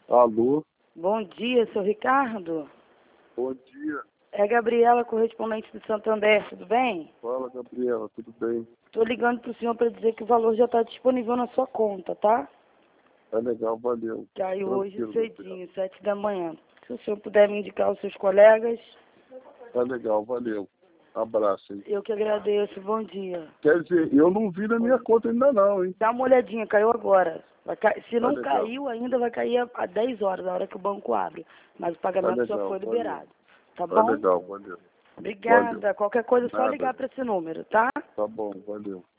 Alô, Bom dia, seu Ricardo. bom dia. É Gabriela, correspondente do Santander, tudo bem? Fala, Gabriela, tudo bem? Estou ligando para o senhor para dizer que o valor já está disponível na sua conta, tá? Tá legal, valeu. Caiu hoje Tranquilo, cedinho, 7 da manhã. Se o senhor puder me indicar os seus colegas, Tá legal, valeu. Abraço, hein? eu que agradeço. Bom dia. Quer dizer, eu não vi na minha conta ainda não, hein? Dá uma olhadinha, caiu agora. Se Tá não legal. caiu ainda, vai cair a 10 horas, na hora que o banco abre. Mas o Tá pagamento já legal, foi valeu. liberado. Tá Tá bom? legal, valeu. Obrigada. Valeu. Qualquer coisa é só Nada. ligar para esse número, tá? Tá bom, valeu.